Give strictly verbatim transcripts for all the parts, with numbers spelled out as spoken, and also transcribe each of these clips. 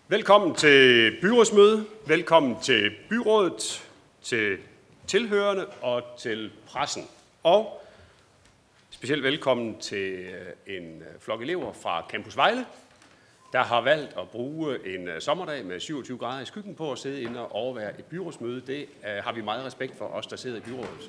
Velkommen til byrådsmøde, velkommen til byrådet, til tilhørende og til pressen. Og specielt velkommen til en flok elever fra Campus Vejle, der har valgt at bruge en sommerdag med syvogtyve grader i skyggen på at sidde inde og overvære et byrådsmøde. Det har vi meget respekt for, os der sidder i byrådet.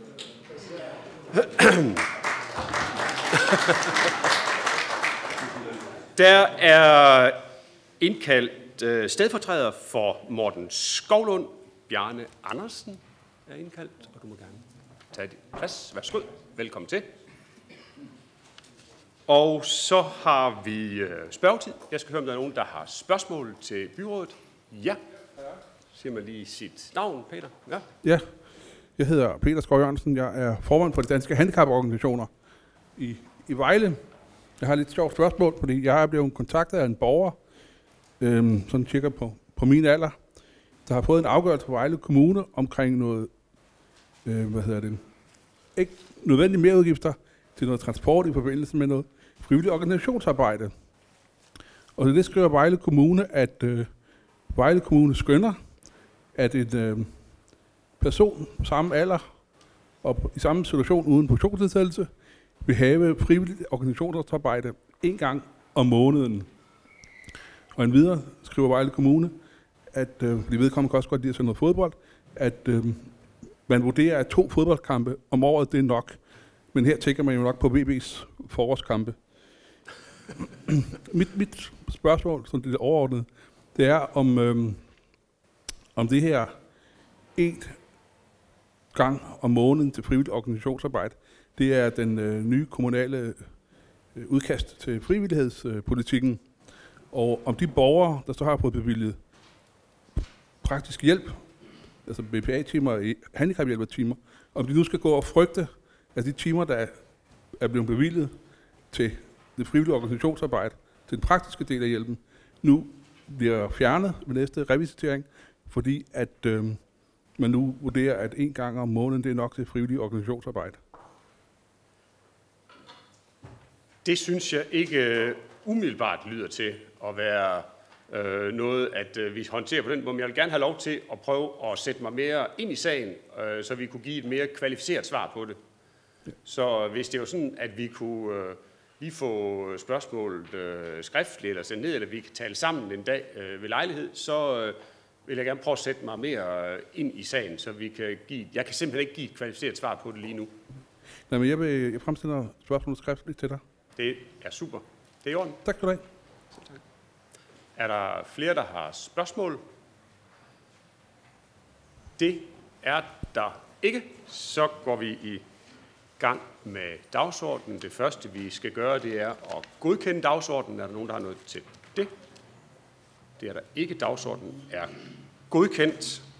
Der er indkaldt stedfortræder for Morten Skovlund. Bjarne Andersen er indkaldt, og du må gerne tage dit plads. Værsgo. Velkommen til. Og så har vi spørgetid. Jeg skal høre, om der er nogen, der har spørgsmål til byrådet. Ja. Siger man lige sit navn, Peter? Ja. Ja. Jeg hedder Peter Skov Jørgensen. Jeg er formand for de danske handicaporganisationer i, i Vejle. Jeg har lidt sjovt spørgsmål, fordi jeg er blevet kontaktet af en borger, øhm, sådan cirka på, på min alder, der har fået en afgørelse fra Vejle Kommune omkring noget, øh, hvad hedder det, ikke nødvendige merudgifter til noget transport i forbindelse med noget frivilligt organisationsarbejde. Og det skriver Vejle Kommune, at øh, Vejle Kommune skønner, at en øh, person på samme alder og i samme situation uden funktionsnedsættelse vil have frivilligt organisationsarbejde en gang om måneden. Og endvidere skriver Vejle Kommune, at øh, de vedkommende kan også godt lide at sende noget fodbold, at øh, man vurderer, at to fodboldkampe om året, det er nok. Men her tænker man jo nok på V B's forårskampe. mit, mit spørgsmål, som det er overordnet, det er om, øh, om det her en gang om måneden til frivilligt organisationsarbejde, det er den øh, nye kommunale øh, udkast til frivillighedspolitikken. Og om de borgere, der så har fået bevilget praktisk hjælp, altså B P A-timer, handicaphjælpertimer, om de nu skal gå og frygte, at de timer, der er blevet bevilget til det frivillige organisationsarbejde, til den praktiske del af hjælpen, nu bliver fjernet ved næste revisitering, fordi at øh, man nu vurderer, at en gang om måneden, det er nok til frivillige organisationsarbejde. Det synes jeg ikke umiddelbart lyder til at være øh, noget, at øh, vi håndterer på den måde. Men jeg vil gerne have lov til at prøve at sætte mig mere ind i sagen, øh, så vi kunne give et mere kvalificeret svar på det. Ja. Så hvis det var sådan, at vi kunne øh, lige få spørgsmålet øh, skriftligt eller sendt ned, eller vi kan tale sammen en dag øh, ved lejlighed, så øh, vil jeg gerne prøve at sætte mig mere ind i sagen, så vi kan give... Jeg kan simpelthen ikke give et kvalificeret svar på det lige nu. Nej, men jeg, vil, jeg fremstiller spørgsmålet skriftligt til dig. Det er super. Det er i orden. Tak skal du have. Tak. Er der flere, der har spørgsmål? Det er der ikke. Så går vi i gang med dagsordenen. Det første, vi skal gøre, det er at godkende dagsordenen. Er der nogen, der har noget til det? Det er der ikke. Dagsordenen er godkendt.